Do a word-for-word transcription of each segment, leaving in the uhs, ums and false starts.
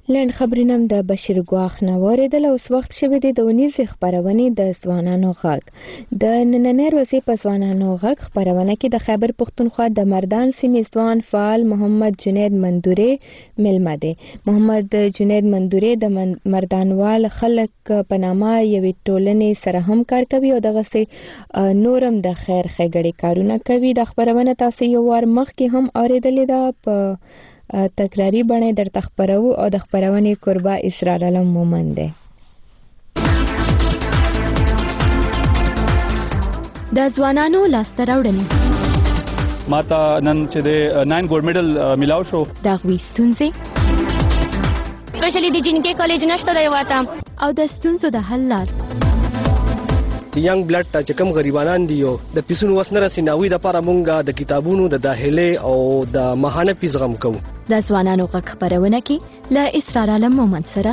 لنډ خبرینم د بشیر ګواخ نه واردل اوس وخت شوی دی د ونیزې خبرونې د ځوانانو غږ د نننۍ ورځې په ځوانانو غږ خبرونه کې د خیبر پښتونخوا د مردان سیمې ځوان فعال محمد جنید مندوري ملمه دی. محمد جنید مندوري د مردانوال خلک په نامه یوې ټولنې سره هم کار کوي او دغسې نورم د خیر ښېګړې کارونه کوي. د خبرونه تاسو یو وار مخکې هم اورېدلې ده په تکراری بڼه درته خبرو او د خبرونې قربا اسرار علم مومن دی. د ځوانانو لاسته راوړنې ماته نن چې د ناین ګولډ میډل ملاو شو د هغوی ستونزې سپیشلی د جنکۍ کالج نشته دی واته او د ستونزو د حل لار ینګ بلډ ته چې کوم غریبانان دي او د پیسونو وس نه رسي ناوی د لپاره مونږ د کتابونو د داخلي او د ماهانه فیس غم کوو. د ځوانانو غږ خبرونه کې له اسرار علم مومن سره.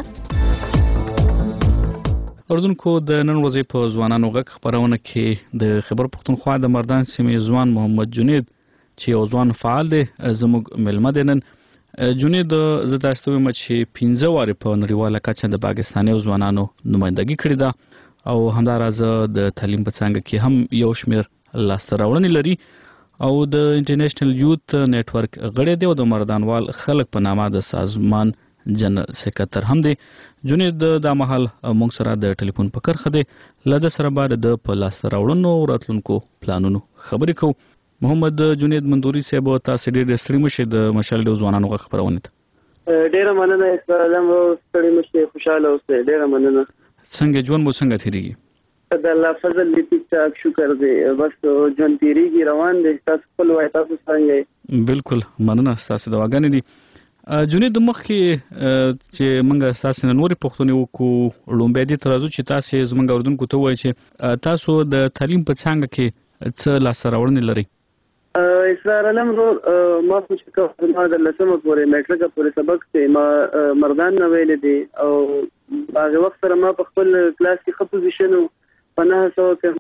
اردوونکو د نن ورځې په ځوانانو غږ خبرونه کې د خیبر پښتونخوا د مردان سیمې ځوان محمد جنید چې یو ځوان فعال دی زموږ ملمه دی. نن جنید زه تاسو ته وایم چې پنځه واره په نړیواله کچه د پاکستاني ځوانانو نمائندګي کړې ده او همداراز د تعلیم په څانګه کې هم یو شمیر لاسته راوړنې لري او د انټرنیشنل یوت نیټورک غړی دی او د مردانوال خلک په نامه د سازمان جنرال سکرټر هم دی. جنید د مهال موږ سره د ټلیفون په کرخه دی لده سره بعد د په لاسته راوړنو او راتلونکو پلانونو خبرې کوو. محمد جنید مندوري صاحب تاسو ډېر ستړي مشه د مشال د ځوانانو غږ خبرونه ته ډېر مننه اسلام ستړي مشه خوشاله اوسئ. ډېر مننه. څنګه ژوند مو څنګه تیریږي؟ د الله فضل دی ټیک ټاک شکر دی بس ژوند تیریږي روان دی. تاسو خپل وای تاسو څنګه؟ بالکل مننه تاسو دواګانې دي. جنید مخکې چې موږ تاسو نن نورې پوښتنې وکړو لومبه دي ترازو چې تاسو زمونږ اردوونکو ته وایي چې تاسو د تعلیم په څانګه کې څه لاسته راوړنې لري؟ اسرار علم رو ما چې کوم ما د لسمه پورې میټریک پورې سبق ته ما مردان نه ویل دي او هغه وخت سره ما په خپل کلاس کې ښه پوزیشن و په نهه سوه کې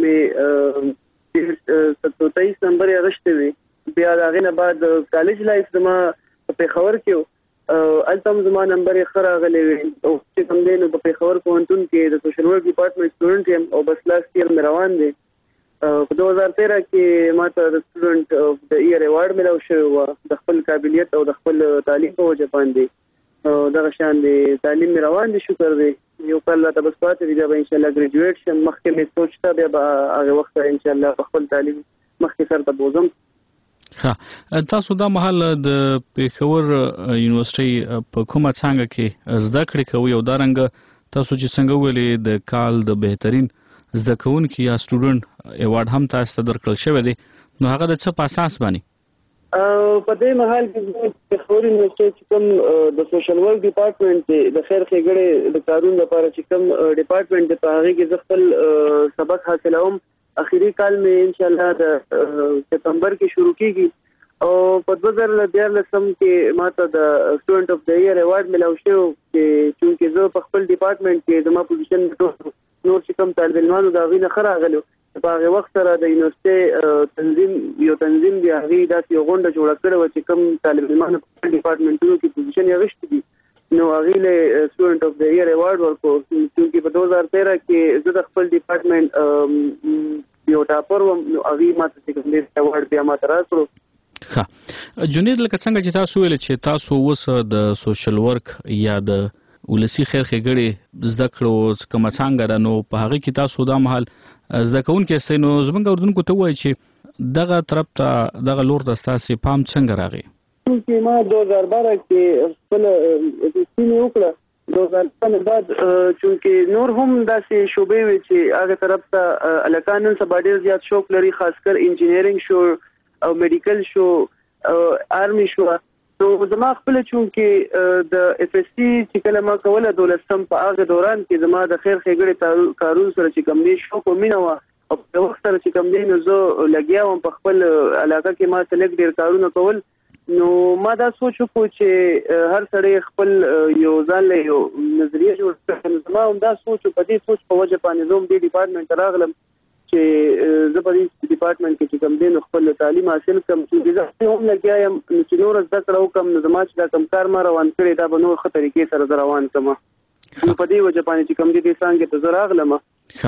مې ستوتایس نمبر یې اخیستی وي. بیا د هغې نه بعد کالج لایف زما په پېښور کې و هلته هم زما نمبر یې ښه راغلی وي او چې کوم دی نو په پېښور پوهنتون کې د سوشل ورک ډپارټمنټ سټوډنټ یم او بس لاست ایئر مې روان دی. په دوه هزار تیرہ کې ما ته د سټوډنټ اف د ایئر ایوارډ ملاو شوی و د خپل قابلیت او د خپل تعلیم په وجه باندې دغه شان دی تعلیم مې روان دی شکر دی. یو کال ته بس پاتې دی بیا به انشاءالله ګریجویټ شم. مخکې مې سوچ تا بیا به هغه وخت انشاءالله په خپل تعلیم مخکې سر ته بوزم. ها تاسو دا مهال د پېښور یونیورسيټي په کومه څانګه کې زده کړې کوئ او دا رنګ تاسو چې څنګه ویلې د کال د بهترین زده کوونکي یا سټوډنټ ایوارډ هم تاسو ته درکړل شوی دی نو هغه د څه په اساس باندې؟ په دې مهال کې د خوري یونیورسيټي چې کوم د سوشل ورک ډپارټمنټ د خیر ښېګړې د کارونو لپاره چې کوم ډپارټمنټ د په هغه کې زه خپل سبق حاصلوم. اخیری کال مې انشاءالله د سپتمبر کې شروع کیږي او په دوه زره دیارلسم کې ماته د سټوډنټ اف د ایئر ایوارډ ملاو شو چې چونکې زه په خپل ډپارټمنټ کې زما پوزیشن نور چې کوم طالب علمانو د هغې نه ښه راغلو په هغې وخت سره د یونیورسيټي تنظیم یو تنظیم دی هغې داسې یو غونډه جوړه کړې وه چې کوم طالب علمانو په خپل ډپارټمنټونو کې پوزیشن یې اخیستی دي نو هغې له سټوډنټ اف د ایئر ایوارډ ورکړو چونکې په دوه هزار تیرہ کې زه د خپل ډپارټمنټ یو ټاپر وم نو هغې ما ته چې کوم دی ایوارډ بیا ما ته راکړو. ښه جنید لکه څنګه چې تاسو ویل چې تاسو اوس د سوشل ورک یا د ولسی خیر ښېګړې زده کړو کومه څانګه ده نو په هغې کې تاسو دا مهال زده کوونکي یاستئ نو زموږ اردوونکو ته ووایئ چې دغه طرف ته دغه لور ته ستاسې پام څنګه راغی؟ چې ما دوه هزار بارہ کې خپله سیمې وکړه دوه هزار بارہ نه بعد چونکې نور هم داسې شعبې وې چې هغه طرف ته هلکان نن سبا ډېر زیات شوق لري خاص کر انجینرینګ شو او میډیکل شو او آرمي شو نو زما خپل چونکې د اف اس سی چې کله ما کوله دولسم په هغه دوران کې زما د خیر ښېګړې کارونو سره چې کوم دی شوق او مینه وه او په وخت سره چې کوم دی نو زه لګیا وم په خپل علاقه کې ما سلیکټ ډېر کارونه کول نو ما دا سوچ وکړو چې هر سړی خپل یو ځان له یو نظریه جوړ کړي. زما هم دا سوچ په دې سوچ په وجه باندې زه هم دې ډپارټمنټ ته راغلم چې زه په دې ډپارټمنټ کې چې کوم دین خپل تعلیم حاصل کوم چې زه هم لګیایم چې نور زده کړو کوم زما چې دا کم کار ما روان کړی دا به نور ښه طریقې سره روان کوم نو په دې وجه باندې چې کوم دې څنګه ته زه راغلم.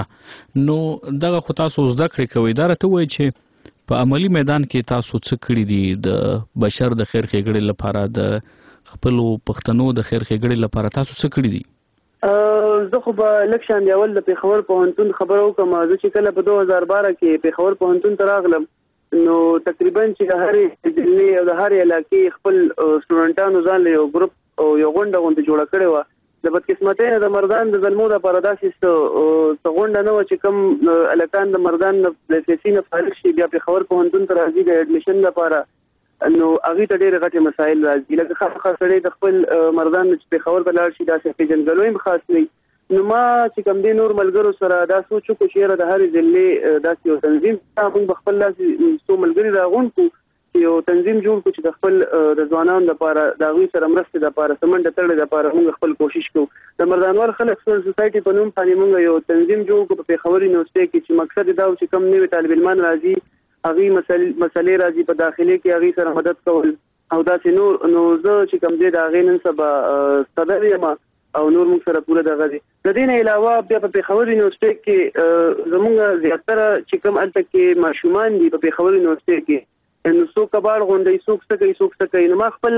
نو دغه خو تاسو زده کړې کوي دا راته وایي چې په عملی میدان کې تاسو څه کړی دي د بشر د خیر ښېګړې لپاره د خپل پښتنو د خیر ښېګړې لپاره تاسو څه کړی دي؟ زه خو به لږ شان دی اول د پېښور پوهنتون خبره وکړم. زه چې کله په دوه هزار بارہ کې پېښور پوهنتون ته راغلم نو تقریبا چې د هرې ضلعې او د هرې علاقې خپل سټوډنټانو ځان له یو ګروپ او یو غونډه غونډه جوړه کړې وه. د بدقسمتۍ نه د مردان د زلمو دپاره داسې څه غونډه نه وه چې کوم هلکان د مردان نه له سیاسي نه فارغ شي بیا پېښور پوهنتون ته راځي د اډمیشن لپاره نو هغې ته ډېرې غټې مسایل راځي. لکه خاص خاص سړی د خپل مردان نه چې پېښور ته لاړ شي داسې پېژندګلوی هم خاص وي. نو ما چې کوم دی نور ملګرو سره دا سوچ وکړو چې یاره د هرې ضلعې داسې یو تنظیم موږ به خپل داسې څو ملګري راغونډ کړو چې یو تنظیم جوړ کړو چې د خپل د ځوانانو لپاره د هغوی سره مرستې لپاره څه منډه تړلې لپاره موږ خپل کوشش کوو. د مردانوال خلک سوسایټي په نوم باندې موږ یو تنظیم جوړ کړو په پېښور یونیورسټۍ کې چې مقصد دا و چې کوم نوي طالب علمان راځي هغوی مسلې راځي په داخلي کې هغوی سره مدد کول او داسې نور. نو زه چې کوم دی د هغې نن سبا صدر یم او نور موږ سره پوره دغه دي. د دې نه علاوه بیا په پېښور یونیورسټۍ کې زموږ زیاتره چې کوم هلته کې ماشومان دي په پېښور یونیورسټۍ کې نو څوک کباړ غونډوي څوک څه کوي څوک څه کوي. نو ما خپل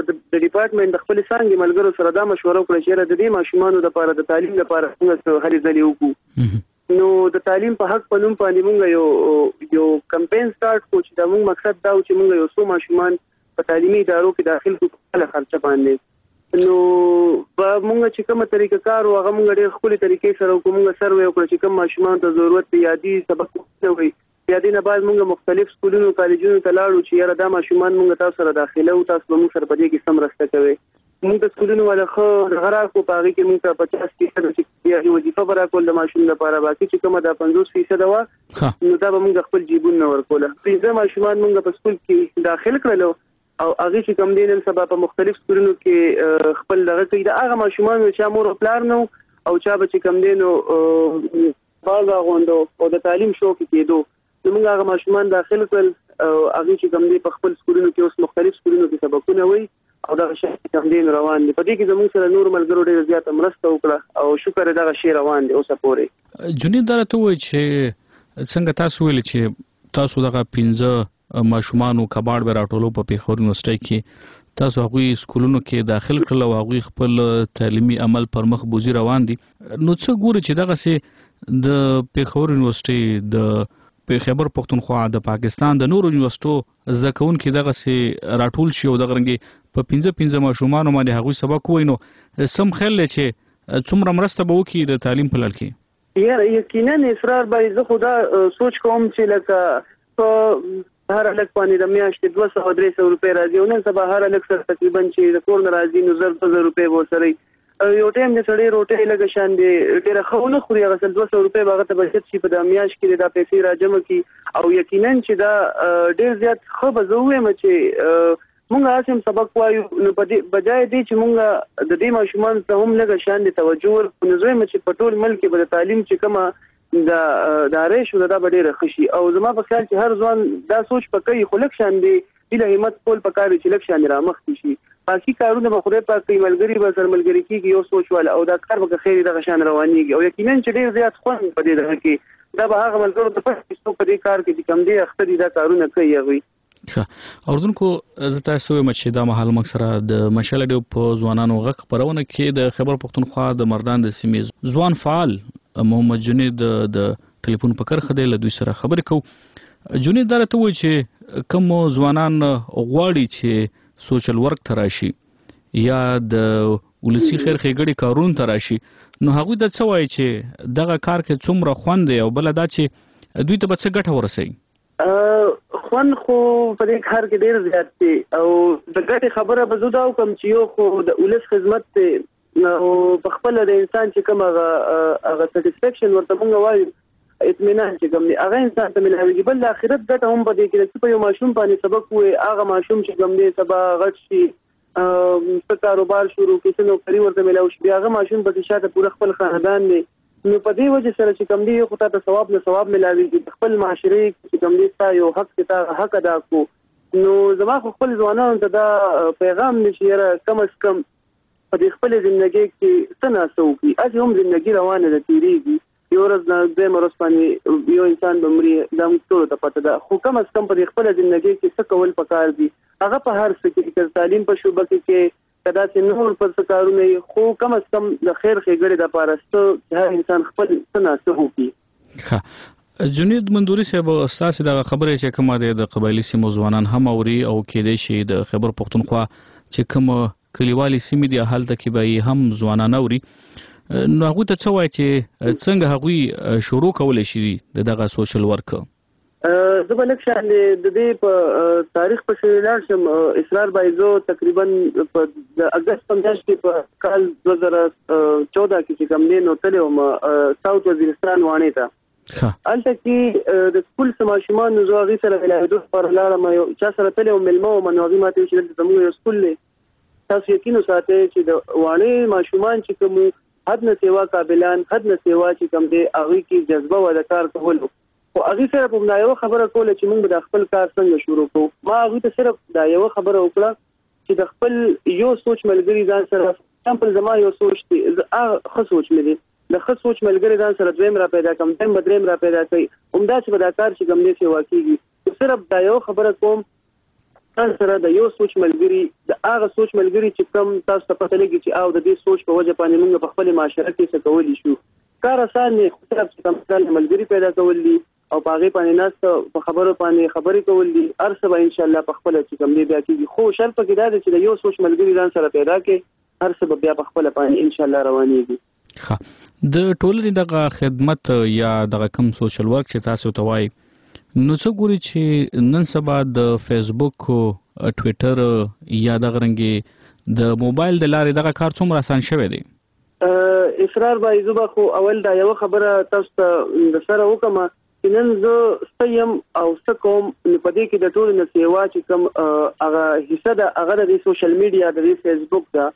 د ډپارټمنټ د خپلې څانګې ملګرو سره دا مشوره وکړه چې یاره د دې ماشومانو لپاره د تعلیم لپاره څنګه هلې ځلې وکړو. نو د تعلیم په حق په نوم باندې موږ یو یو کمپین سٹارټ کړو چې دا موږ مقصد دا و چې موږ یو څو ماشومان په تعلیمي ادارو کې داخل کړو په خپله خرچه باندې. نو په موږ چې کومه طریقه کار و هغه موږ ډېر ښکلې طریقې سره وکړو. موږ سروې وکړه چې کوم ماشومانو ته ضرورت دی یادي سبق نه وي بیا دې نه بعد موږ مختلف سکولونو کالجونو ته لاړو چې یاره دا ماشومان موږ تاسو سره داخله و تاسو به موږ سره په دې کې څه مرسته کوئ. موږ د سکولونو والا ښه دغه راکړو په هغې کې موږ ته پچاس فیصده چې وظیفه به راکول د ماشوم لپاره باقي چې کومه دا پنځوس فیصده وه نو دا به موږ خپل جیبون نه ورکوله. پنځه ماشومان موږ په سکول کې داخل کړلو او هغې چې کوم دی نن سبا په مختلف سکولونو کې خپل دغه کوي. د هغه ماشومان چې مور او پلار نه او چا به چې کوم دی نو باز اغوندو او د تعلیم شوق کېدو نو موږ هغه ماشومان داخل کړل او هغې چې کوم دی په خپل سکولونو کې اوس مختلف سکولونو کې سبقونه وایي او دغه شی کوم دی روان دي. په دې کې زموږ سره نور ملګرو ډېره زیاته مرسته وکړه او شکر دغه شی روان دی اوسه پورې. جنید دا راته ووایي چې څنګه تاسو ویلي چې تاسو دغه پنځه ماشومانو کباړ به راټولو په پېښور یونیورسټۍ کې تاسو هغوی سکولونو کې داخل کړل او هغوی خپل تعلیمي عمل پر مخ بوځي روان دي. نو څه ګوري چې دغسې د پېښور یونیورسټۍ د خیبر پښتونخوا د پاکستان د نورو یونیورسټو زده کوونکي دغسې راټول شي او دغه رنګې په پنځه پنځه ماشومانو باندې هغوی سبق ووایي نو سم خیال دی چې څومره مرسته به وکړي د تعلیم په لړ کې؟ یاره یقینا اسرار باندې زه خو دا سوچ کوم چې لکه په هر هلک باندې د میاشتې دوه سوه درې سوه روپۍ راځي او نن سبا هر هلک سره تقریبا چې د کور نه راځي نو زر دوه زره روپۍ به ورسره یو ټایم د سړی روټۍ لږه شان دی ډېره ښه ونه خوري هغه سل دوه سوه روپۍ به هغه ته بچت شي په دا میاشت کې دا پیسې را جمع کړي او یقینا چې دا ډېر زیات ښه به زه ووایم چې مونږ هسې هم سبق وایو نو په دې بجای دی چې مونږ د دې ماشومانو ته هم لږه شان د توجه ورکړو نو زه وایم چې په ټول ملک کې به د تعلیم چې کومه د ادارې شو دا به ډېره ښه شي او زما په خیال چې هر ځوان دا سوچ په کوي خو لږ شان دی هیله همت کول پکار دی چې لږ شان را مخکې شي. باقي کارونه به خدای پاک کوي ملګري به سره ملګري کېږي یو سوچ والا او دا کار به که خیر دغه شان روانېږي او یقینا چې ډېر زیات خوند په دې دغه کې دا به هغه ملګرو ته پټ چې څوک په دې کار کې چې کوم دی اخته دي دا کارونه کوي هغوی. اوردونکو زه تاسو وایم چې دا مهال موږ سره د مشعل راډیو په ځوانانو غږ خپرونه کې د خیبر پښتونخوا د مردان د سیمې ځوان فعال محمد جنید د ټلیفون په کرښه دی له دوی سره خبرې کوو. جنید دا راته وایي چې کوم ځوانان غواړي چې سوشل ورک ته راشي یا د ولسي خیر ښېګړې کارونو ته راشي نو هغوی ته څه وایي چې دغه کار کې څومره خوند دی او بله دا چې دوی ته به څه ګټه ورسوي؟ خوند خو په دې کار کې ډېر زیات دی او د ګټې خبره به زه دا وکړم چې یو خو د ولس خدمت دی او په خپله د انسان چې کوم هغه هغه سټسفیکشن ورته مونږ وایو اطمینان چې کوم دی هغه انسان ته ملاویږي. بل د آخرت ګټه هم په دې کې ده چې په یو ماشوم باندې سبق ووایي هغه ماشوم چې کوم دی سبا غټ شي څه کاروبار شروع کړي څه نوکري ورته میلاو شي بیا هغه ماشوم پکې شاته پوره خپل خاندان دی نو په دې وجه سره چې کوم دی یو خو ته ثواب نه ثواب ملاويږي خپل معاشري چې کوم دی تا یو حق ته حق ادا کو نو زما خپل ځوانانو ته دا پیغام نشي را کم از کم په دې خپل ژوندۍ کې څنګه سوکي اځ هم ژوندۍ روانه ده تیریږي یو ورځ نه د مرز باندې یو انسان بمري د ټول ته پته ده خو کم از کم په خپل ژوندۍ کې څه کول پکار دي هغه په هر څه کې تعلیم په شوبه کې کدا چې نور پر څه کارونه خو کم از کم د خیر خېګړې د پارستو هر انسان خپل څه څه وکي ها جنید مندوري صاحب اساس د خبرې چې کومه د قبایلی سیمو ځوانان هم اوري او کې د شي د خبر پښتونخوا چې کوم کلیوالي سیمې دی حالت کې به هم ځوانان اوري نو هغه ته څه وایي چې څنګه هغه شروع کول شي دغه سوشل ورک زه به لکه شان د دې په تاریخ په شریلار شم اسرار بایزو تقریبا په د اگست پنځه کې په کال دوه زره چودہ کې چې کوم دی نو تلو ما ساوث وزیرستان وانه تا الته کې د سکول سماشمان نو زوغي سره ولایتو پر لاړه مې چا سره تلو ملمو منوغي ماته چې د زموږ سکول له تاسو یقین ساتئ چې د وانه ماشومان چې کوم حد نه سیوا قابلان حد نه سیوا چې کوم دی هغه کې جذبه و د کار کولو او هغه سره په یو خبره کوله چې موږ د خپل کار څنګه شروع کوو ما هغه ته صرف دا یو خبره وکړه چې د خپل یو سوچ ملګری ځان سره سمپل زما یو سوچ دی هغه خو سوچ مې دی د خو سوچ ملګری ځان سره دویم را پیدا کوم دیم بدریم را پیدا کوي همدا چې د کار چې کوم دی چې واقعي صرف دا یو خبره کوم ځان سره د یو سوچ ملګری د هغه سوچ ملګری چې کوم تاسو ته پته لګي چې او د دې سوچ په وجه باندې موږ په خپل معاشره کې څه کولی شو کار آسان نه خو صرف چې کوم ملګری پیدا کول دي او باغې باندې ناس په خبرو باندې خبرې کول دي ارسه به ان شاء الله په خپل چې کوم دی بیا کېږي خو شرط کې دا چې د یو سوچ ملګری ځان سره پیدا کې ارسه به بیا په خپل باندې ان شاء الله روانيږي ها د ټولنې دغه خدمت یا دغه کم سوشل ورک چې تاسو ته وایي نو څه ګوري چې نن سبا د فیسبوک ټوئیټر یا دغه رنګي د موبایل د لارې دغه کار څومره آسان شوی دی اسرار بایزو به خو اول دا یو خبره تاسو ته د سره وکم چې نن زه سیم او سکوم په دې کې د ټولو نه سیوا چې کوم هغه حصہ د هغه د سوشل میډیا د فیسبوک دا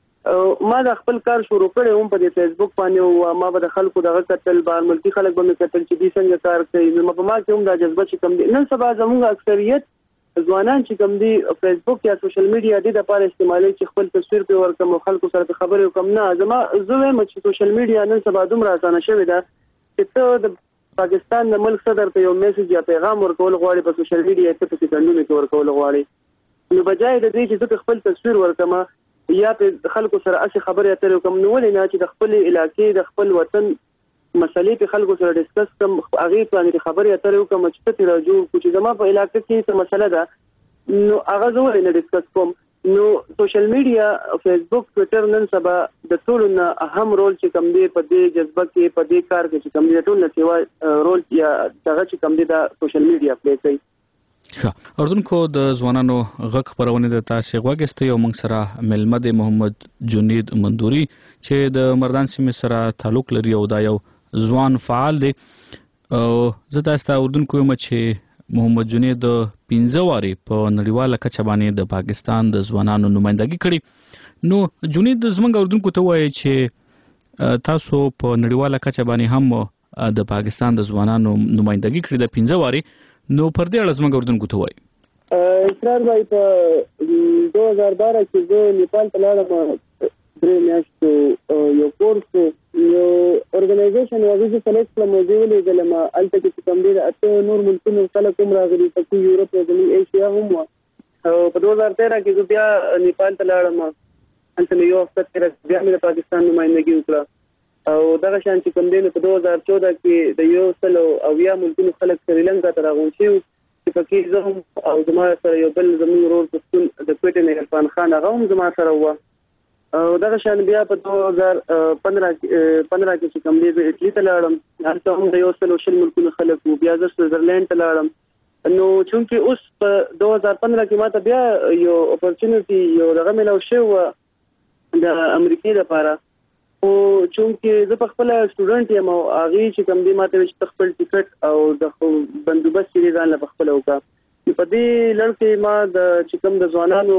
ما د خپل کار شروع کړی هم په فیسبوک باندې او ما به د خلکو دغه کتل بار ملکی خلک به مې کتل چې دې څنګه کار کوي نو په ما کې هم د جذبه چې کم دي نن سبا زموږ اکثریت ځوانان چې کم دي فیسبوک یا سوشل میډیا د لپاره استعمالي چې خپل تصویر په ورکم او خلکو سره خبرې وکم نه زما زه وایم چې سوشل میډیا نن سبا دومره اسانه شوې ده چې ته د پاکستان د ملک صدر ته یو میسج یا پیغام ورکول غواړي په سوشل میډیا کې په سکندونو کې ورکول غواړي نو بجای د دې چې ته خپل تصویر ورکم یا په خلکو سره اسی خبرې اترې کوم نو ولې نه چې د خپل علاقې د خپل وطن مسلې په خلکو سره ډیسکس کوم هغه باندې خبرې اترې کوم چې ته راجو چې زما په علاقې کې څه مسله ده نو هغه زه ولې نه ډیسکس کوم نو سوشل میډیا فیسبوک ټوئیټر نن سبا د ټولو نه اهم رول چې کوم دی په دې جذبه کې په دې کار کې چې کوم دی ټول نه سیوا رول یا دغه چې کوم دی د سوشل میډیا پلی کوي ښه اردوونکو د ځوانانو غږ خپرونې د تاسې غوږ یو موږ سره مېلمه دی محمد جنید مندوري چې د مردان سیمې سره تعلق لري او دا یو ځوان فعال دی او زه تاسو ته اردوونکو یم چې محمد جنید پنځه واري په نړیواله کچه باندې د پاکستان د ځوانانو نمائندګي کړې نو جنید زموږ اردوونکو ته وایي چې تاسو په نړیواله کچه باندې هم د پاکستان د ځوانانو نمائندګي کړې د پنځه واري نو پر دې اړه زموږ اردوونکو ته وایي اسرار بھائی په دوه هزار بارہ کې زه نیپال ته لاړم درې میاشتو یو کورس یو ارګنایزیشن وغیزه سلیکټ کړم او زه ولېږلم هلته کې چې کوم دی د اته نور ملکونو خلک هم راغلي پکې یورپ او جنوبي ایشیا هم وه او په دوه هزار تیرہ کې زه بیا نیپال ته لاړم هلته مې یو هفته تېره بیا مې د پاکستان نمائندګي وکړه او دغه شان چې کوم دی نو په دوه هزار چودہ کې د یو سل او اویا ملکونو خلک سریلنکا ته راغونډ شوي چې پکې زه هم او زما سره یو بل زموږ ورور پښتون د کوټې نه عرفان خان هغه هم زما سره وه او دغه شان بیا په دوه هزار پندرہ پندرہ کې چې کوم دی زه اټلي ته لاړم هلته هم د یو سل او شل ملکونو خلک وو بیا زه سویزرلینډ ته لاړم نو چونکې اوس په دوه هزار پندرہ کې ماته بیا یو اپورچونټي یو دغه میلاو شوی وه د امریکې دپاره خو چونکې زه په خپله سټوډنټ یم او هغې چې کوم دی ماته وایي چې ته خپل ټیکټ او د بندوبست چې دی ځان له په خپله وکړه په دې لړ کې ما د چې کوم د ځوانانو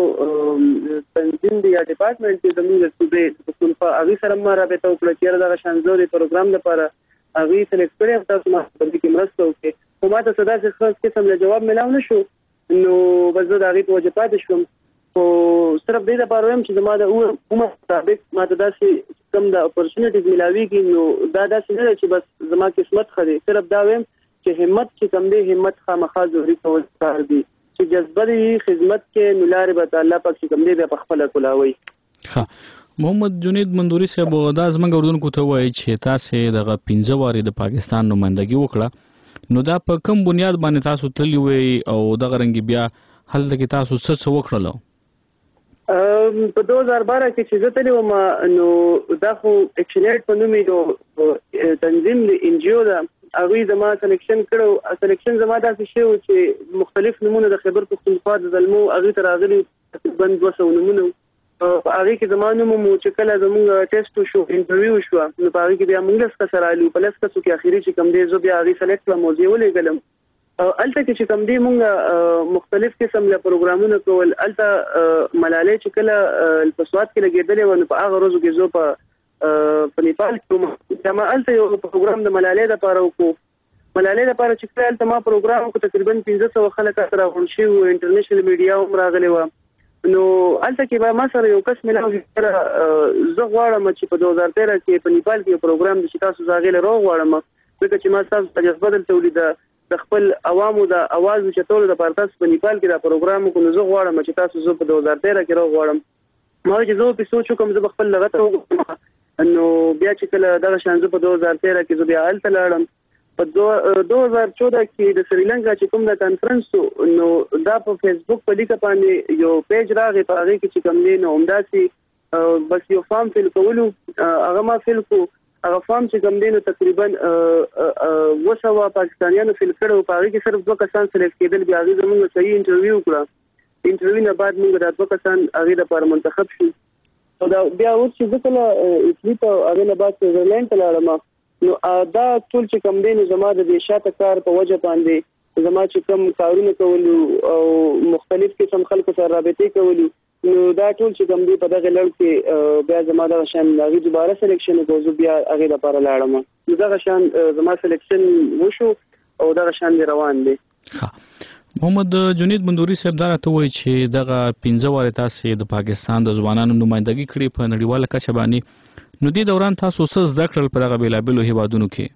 تنظیم دی یا ډپارټمنټ کې د موږ صوبې پښتونخوا هغه سره ما رابطه وکړه چې دا شانزوري پروګرام لپاره هغه سلیکټ کړی او تاسو ما په دې کې مرسته وکړي. خو ما ته صدا څخه خاص قسم له جواب ملاو نشو نو بس دا هغه په وجه پاتې شوم. او صرف دې لپاره هم چې زما د عمر مطابق ما ته داسې کوم د اپورچونټیز ملاويږي نو دا داسې نه چې بس زما قسمت خري. صرف دا وایم چې همت چې کم دی همت خامخا ضروري کول کار دی چې جذبه دی خدمت کې نلاره به الله پاک چې کم دی بیا په خپل کولاوي. ها محمد جنید مندوري صاحب دا زمونږ اردوونکو ته وایي چې تاسو دغه پنځه واري د پاکستان نمائندګي وکړه نو دا په کوم بنیاد باندې تاسو تللی وي او دغه رنګ بیا هلته کې تاسو څه څه وکړلو؟ په دوه هزار بارہ کې چې زه تللی وم نو دا خو اکشنیټ په نوم یو تنظیم دی ان جی او ده. هغه زما سلیکشن کړو. سلیکشن زما داسې شی و چې مختلف نمونه د خیبر پښتونخوا د زلمو هغه تر راغلي تقریبا دوه سوه نمونه هغه کې زما نوم مو چې کله زموږ ټیسټ شو انټرویو شو نو په هغه کې بیا موږ څه سره الو په لاسه کې اخیری چې کم دی زه بیا هغه سلیکټ کړم موضوع ولګلم. الته کې چې کم دی موږ مختلف قسم له پروګرامونه کول. الته ملالۍ چې کله الفسوات کې لګیدلې و نو په هغه ورځو کې زه په په نیپال کې ما الته یو پروګرام د ملالۍ لپاره وکړو. ملالۍ لپاره چې کله الته ما پروګرام وکړ تقریبا پنځه سوه خلک سره غون شي او انټرنیشنل میډیا هم راغلي و. نو الته کې به ما سره یو کس ملاوي سره زه غواړم چې په دوه هزار تیرہ کې په نیپال کې یو پروګرام د تاسو زاغله راو غواړم ځکه چې ما تاسو ته جذبه تولید د خپل عوامو د आवाज چتول د پارتاس په نیپال کې دا پروګرام کو نو زه غواړم چې تاسو زه په دوه هزار تیرہ کې راو غواړم. ما چې زه په سوچ کوم زه خپل لغت وګورم نو بیا چې کله دغه شانزه په دوه هزار تیرہ کې زه بیا الته لاړم. په دوه هزار چودہ کې د سریلانکا چې کوم د کانفرنس نو دا په فیسبوک په لیکه باندې یو پیج راغی په هغه کې چې کوم دی نو همداسي بس یو فارم فل کولو هغه ما فل کو هغه فارم چې کوم دی نو تقریبا وسوه پاکستانیانو فل کړو په هغه کې صرف دوه کسان سلیکټ کېدل. بیا هغه زموږ صحیح انټرویو کړه. انټرویو نه بعد موږ د دوه کسان هغه لپاره منتخب شو. او دا بیا اوس چې زه کله اټلی ته هغه نه بعد سویټزرلینډ ته لاړم نو دا ټول چې کوم دی نو زما د دې شاته کار په وجه باندې زما چې کوم کارونه کولو او مختلف قسم خلکو سره رابطې کولو نو دا ټول چې کوم دی په دغه لړ کې بیا زما د شان هغه دوباره سلیکشن کوو بیا هغه لپاره لاړم نو دا شان زما سلیکشن وشو او دا شان روان دی. محمد جنید مندوري صاحب دا راته وایي چې دغه پنځه واره تاسو د پاکستان د ځوانانو نمائندګي کړې په نړیواله کچه باندې نو دې دوران تاسو څه زده کړل په دغه بیلابلو هیوادونو کې؟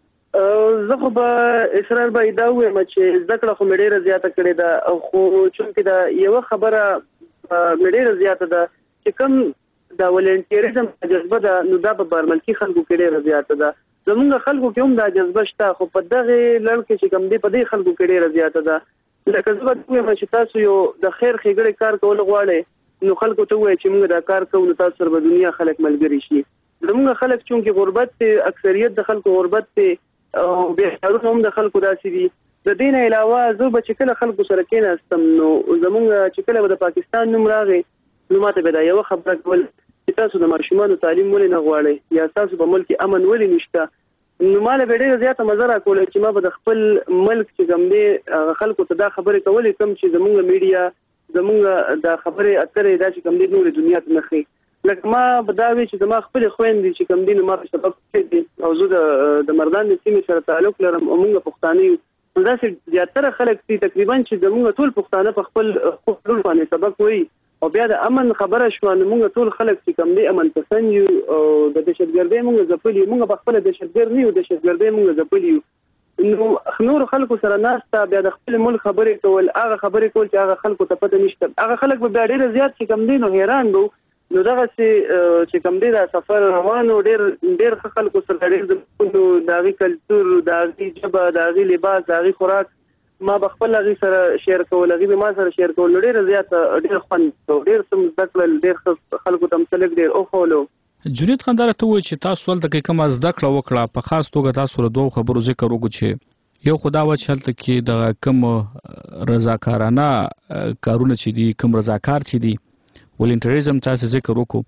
زه خو به اصرار به دا وایم چې زده کړه خو مې ډېره زیاته کړې ده خو چونکې دا یوه خبره مې ډېره زیاته ده چې کوم د ولنټیریزم جذبه ده نو دا په بارملکي خلکو کې ډېره زیاته ده. زمونږ خلکو کې هم دا جذبه شته خو په دغه لړ کې چې کوم دی په دې خلکو کې ډېره زیاته ده. لکه زه به وایم چې تاسو یو د خیر ښېګړې کار کول غواړئ نو خلکو ته ووایئ چې موږ دا کار کوو نو تاسو سره به دنیا خلک ملګري شي. زمونږ خلک چونکې غربت دی اکثریت د خلکو غربت دی او بېکارونه هم د خلکو داسې دي. د دې نه علاوه زه به چې کله خلکو سره کېناستم نو زمونږ چې کله به د پاکستان نوم راغی نو ماته به دا یوه خبره کول چې تاسو د ماشومانو تعلیم ولې نه غواړئ یا تاسو په ملک امن ولې نشته. نو ماله به ډېره زیاته مزه راکوله چې ما به د خپل ملک چې کوم دی خلکو ته دا خبرې کولې کوم چې زمونږ میډیا زمونږ دا خبرې اترې دا چې کوم دی نورې دنیا ته نه ښیي. لکه ما به دا وي چې زما خپلې خویندې چې کوم دي نو ما په سبب دي او زه د مردان د سیمې سره تعلق لرم او موږ پښتانه یو نو داسې زیاتره خلک دي تقریبا چې زموږ ټول پښتانه په خپل خپل باندې سبق وایي او بیا د امن خبره شوه نو موږ ټول خلک چې کوم دي امن پسند یو او د دهشتګردۍ موږ ځپلي یو موږ په خپله دهشتګرد نه یو دهشتګردۍ موږ ځپلي یو. نو نور خلکو سره ناسته بیا د خپل ملک خبرې کول هغه خبرې کول چې هغه خلکو ته پته نشته هغه خلک به بیا ډېره زیات چې کوم دي نو حیران به نو دغسې چې کوم دی دا سفر روان و ډېر ډېر ښه خلکو سره ډېر د د هغې کلتور د هغې ژبه د هغې لباس د هغې خوراک ما به خپل هغې سره شیر کول هغې به ما سره شیر کول نو ډېره زیاته ډېر خوند ډېر څه مو زده کړل ډېر ښه خلکو ته مو ډېر وښولو. جنید خان دا راته ووایي چې تاسو هلته کې کومه زده کړه وکړه په خاص توګه تاسو له دوو خبرو ذکر وکړو چې یو خو دا وه چې هلته کې دغه کوم رضاکارانه کارونه چې دي کوم رضاکار چې دي ولنټریزم تاسو ذکر وکړو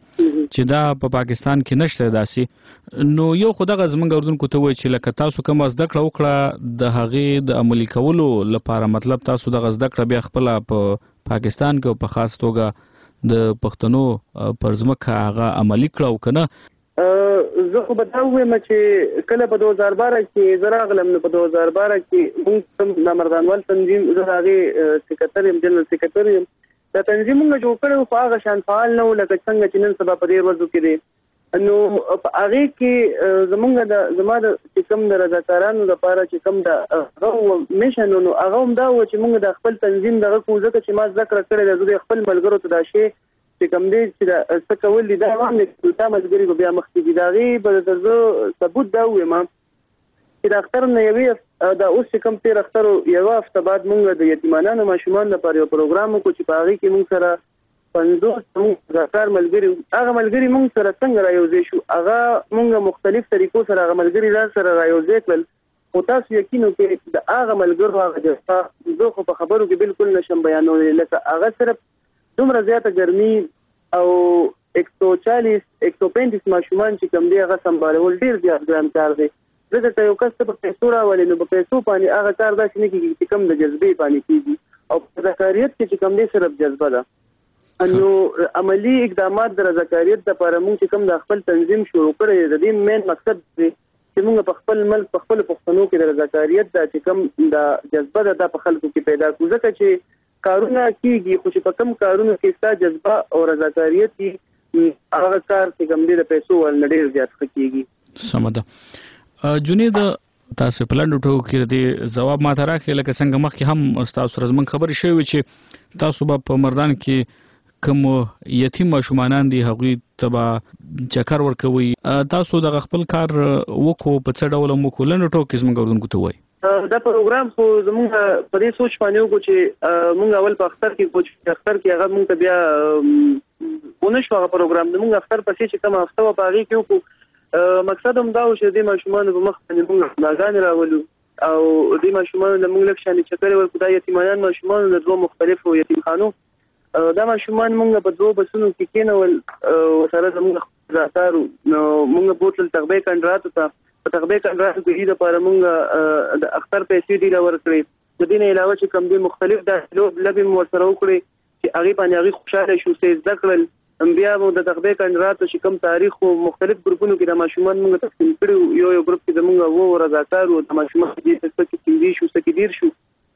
چې دا په پا پاکستان کې نشته داسي. نو یو خدغه زمونږ اردن کوته وای چې لکه تاسو کوم زده کړه وکړه د هغې د عملي کولو لپاره مطلب تاسو د زده کړه بیا خپل په پاکستان کې په خاص توګه د پښتنو پر ځمکه هغه عملي کړه او کنه. زه خو به دا وایم چې کله په دوه هزار بارہ کې زه راغلم نو په دوه هزار بارہ کې موږ د مردانوال تنظیم زه هغې سکرټر یم جنرال سکرټر یم. دا تنظیم موږ جوړ کړی خو هغه شان فعال نه و لکه څنګه چې نن سبا په دې ورځو کې دی. نو په هغې کې زموږ د زما د چې کوم د رضاکارانو لپاره چې کوم د هغه میشن نو هغه هم دا و چې موږ د خپل تنظیم دغه کوو ځکه چې ما زده کړه کړې ده زه د خپل ملګرو ته دا شی چې کوم دی چې دا څه کول دي دا هم د تا ملګري به بیا مخکې دي د هغې به درته زه ثبوت دا ووایم چې د اختر نه یوې دا اوس چې کوم تېر اختر یوه هفته بعد موږ د یتیمانانو ماشومانو لپاره یو پروګرام وکړو چې په هغې کې موږ سره پنځوس زموږ رضاکار ملګري هغه ملګري موږ سره څنګه رایوځای شو هغه موږ مختلف طریقو سره هغه ملګري را سره رایوځای کړل. خو تاسو یقین وکړئ د هغه ملګرو هغه جذبه زه خو په خبرو کې بالکل نشم بیانولی لکه هغه صرف دومره زیاته ګرمي او ایک سو چالیس ایک سو پینتیس ماشومان چې کوم دی هغه سمبالول ډېر زیات ګران کار دی. زه درته یو کس ته په پیسو راولې نو په پیسو باندې هغه کار داسې نه کېږي چې کوم د جذبې باندې کېږي او په رضاکاریت کې چې کوم دی صرف جذبه ده. نو عملی اقدامات د رضاکاریت لپاره موږ چې کوم د خپل تنظیم شروع کړی د دې مین مقصد دی چې موږ په خپل ملک په خپل پښتنو کې د رضاکاریت دا چې کوم د جذبه ده دا په خلکو کې پیدا کړو ځکه چې کارونه کیږي خو چې په کوم کارونو کې ستا جذبه او رضاکاریت هغه کار چې کوم دی د پیسو ولنه ډېر زیات ښه کیږي. سمه ده. جنید تاسو په لاندې ټکو کې د ځواب ماته راکړئ لکه څنګه مخکې هم تاسو سره زموږ خبرې شوې چې تاسو به په مردان کې کوم یتیم ماشومان دي هغوی ته به چکر ورکوي تاسو دغه خپل کار وکړو په څه ډول مو کولنه ټوکې زموږ اردن کوته وای. دا پروګرام خو زموږ په دې سوچ باندې وکړو چې موږ اول په اختر کې کوچ اختر کې هغه موږ ته بیا ونه شو هغه پروګرام موږ اختر پسې چې کوم هفته و په هغې کې وکړو. مقصد هم دا و چې دې ماشومانو په مخ باندې موږ دعاګانې راولو او دې ماشومانو له موږ لږ شانې چکرې ورکړو. دا یتیمانان ماشومانو د دوه مختلفو یتیمخانو دا ماشومان موږ په دوه بسونو کې کېنول سره زموږ رضاکارو نو موږ بوتل تغبې کنډراتو ته په تغبې کنډراتو کې د لپاره موږ د اختر پیسې ډېره ورکړې. د دې نه علاوه چې کوم دي مختلف داسې لوبې مو ورسره وکړې چې هغې باندې هغې خوشحاله شو څه زده کړل. بیا مو د تغبې کنډراتو چې کوم تاریخ و مختلف ګروپونو کې د ماشومان موږ تقسیم کړي یو یو ګروپ کې زموږ اووه رضاکار وو د ماشومان دې څه کې پنځه شو څه کې ډېر شو.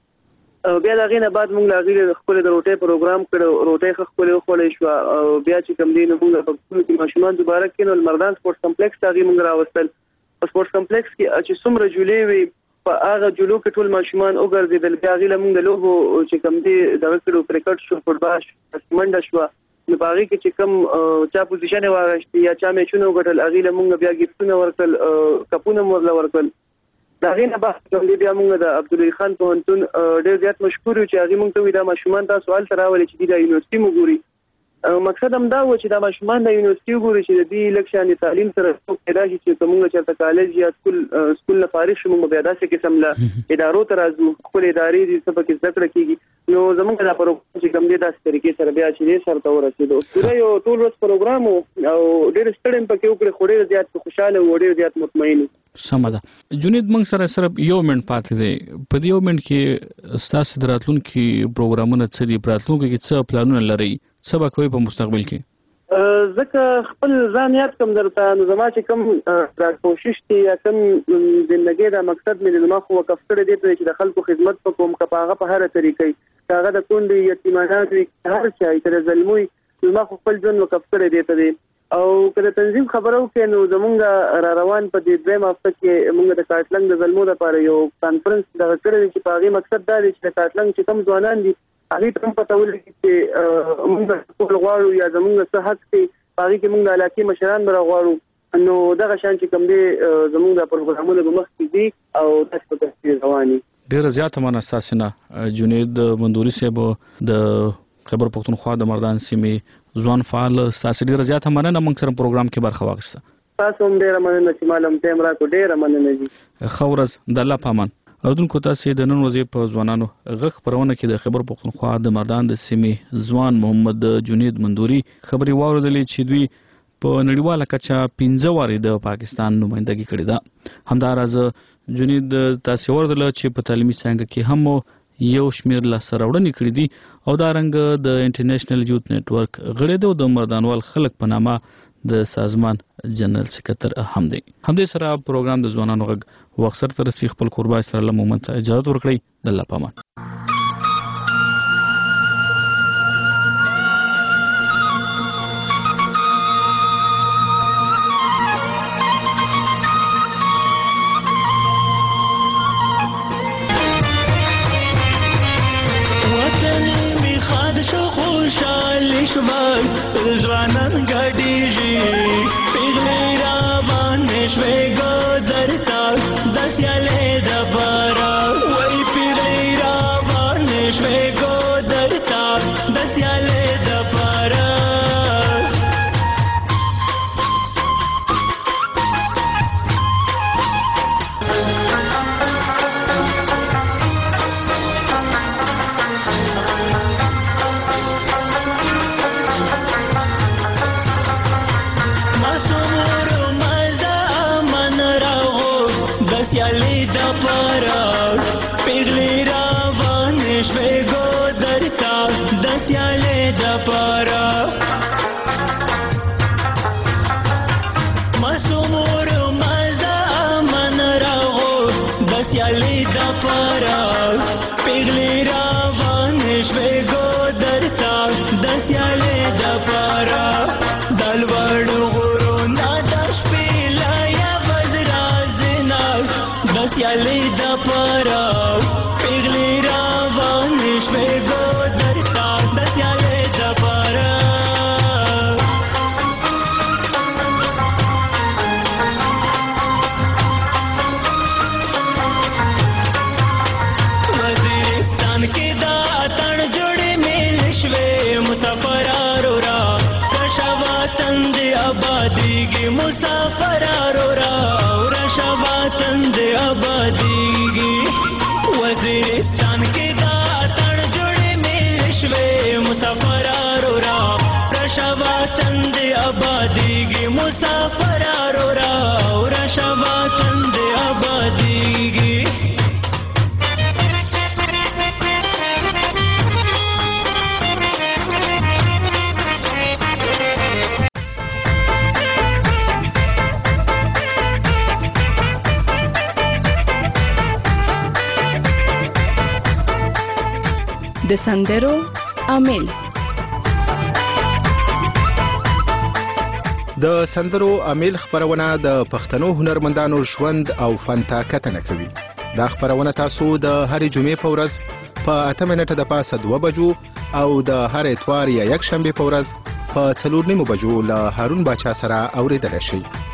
بیا د هغې نه بعد موږ له هغې د خپلې د روټۍ پروګرام کړی روټۍ ښه ښکلې وخوړی شوه او بیا چې کوم دی نو موږ په پښتون کې ماشومان دوباره کېنول مردان سپورټس کمپلیکس ته هغې موږ راوستل. په سپورټس کمپلیکس کې چې څومره جولې وي په هغه جولو کې ټول ماشومان وګرځېدل. بیا هغې له موږ د لوبو چې کوم دی دغه کړو کرکټ شو فوټبال شو منډه شوه نو په هغې کې چې کوم چا پوزیشن یې واخیستې یا چا میچونه وګټل هغې له موږ بیا ګفټونه ورکړل کپونه مو ورله ورکړل. د هغې نه بحث کوم دی بیا موږ د عبدالوي خان پوهنتون ډېر زیات مشکور یو چې هغې موږ ته وایي دا ماشومان تاسو هلته راولئ چې دوی دا یونیورسټي مو ګوري. مقصد هم دا و چې دا ماشومان د یونیورسټي وګوري چې د دوی لږ شانې تعلیم سره څوک پیدا شي چې که موږ چېرته کالج یا سکول سکول نه فارغ شو موږ بیا داسې قسم له ادارو ته راځو خپل ادارې دي څه پکې زده کړه کېږي. نو زموږ دا پروګرام چې کوم دی داسې طریقې سره بیا چې دی سرته ورسېدو. پوره یو ټول ورځ پروګرام و او ډېر ستړی مې پکې وکړې خو ډېر زیات خوشحاله و ډېر زیات مطمئن و. سمه ده. جنید موږ سره صرف یو منټ پاتې دی. په دې یو منټ کې ستاسو د راتلونکي پروګرامونه څه دي په راتلونکي کې څه پلانونه لرئ څه به کوئ په مستقبل کې؟ ځکه خپل ځان یاد کوم درته نو زما چې کوم را کوشش دی یا کوم زندګۍ دا مقصد مې زما خو وقف کړی دی چې د خلکو خدمت وکړم که په هغه په هره طریقې که هغه د کونډې یتیمانان وي هر چا که د زلموی زما خو خپل ژوند وقف کړی دی ته دی. او که د تنظیم خبره وکړې نو زمونږ را روان په دې دویم هفته کې موږ د کاټلنګ د زلمو لپاره یو کانفرنس دغه کړی دی چې په هغې مقصد دا دی چې د کاټلنګ چې کوم ځوانان دي هغې ته هم پته ولګي چې موږ ټول غواړو یا زمونږ څه حق دی په هغې کې موږ د علاقې مشران به راغواړو نو دغه شان چې کوم دی زمونږ دا پروګرامونه به مخکې دي او داسې په ترتیب روان دي. ډېره زیاته مننه ستاسې نه جنید مندوري صاحب د خیبر پښتونخوا د مردان سیمې ځوان فعال ستاسې ډېره زیاته مننه موږ سره پروګرام کې برخه واخیسته. تاسو هم ډېره مننه چې ما له ټایم راکړو ډېره مننه دي. ښه ورځ د الله په امان. اردوونکو تاسې د نن ورځې په ځوانانو غږ خپرونه کې د خیبر پښتونخوا د مردان د سیمې ځوان محمد جنید مندوري خبرې واورېدلې چې دوی په نړیواله کچه پنځه وارې د پاکستان نمائندګي کړې ده. همداراز جنید تاسو ورته چې په تعلیمي څانګه کې هم یو شمیر لاسته راوړنې کړې دي او دا رنګ د انټرنیشنل یوت نیټورک غړی دی او د مردانوال خلک په نامه د سازمان جنرال سکرټر هم دی. همدې سره پروګرام د ځوانانو غږ وخت تر سي خپل قربای سره له مومنت اجازه ورکړي. د الله پامان. ځوانان ګډیږي پیغلې را باندې شوي ګودر تا د سیالې د بارا وای پیغلې را باندې شوي ګودر تا د سیالې د بارا د سندرو عامل. د سندرو عامل خبرونه د پښتنو هنرمندانو ژوند او فن ته کتنه کوي. دا خبرونه تاسو د هرې جمعې په ورځ په اته منټه د پاسه دوه بجو او د هر اتوار یا یک شنبه په ورځ په څلور نیمو بجو له هارون باچا سره اوریدل شي.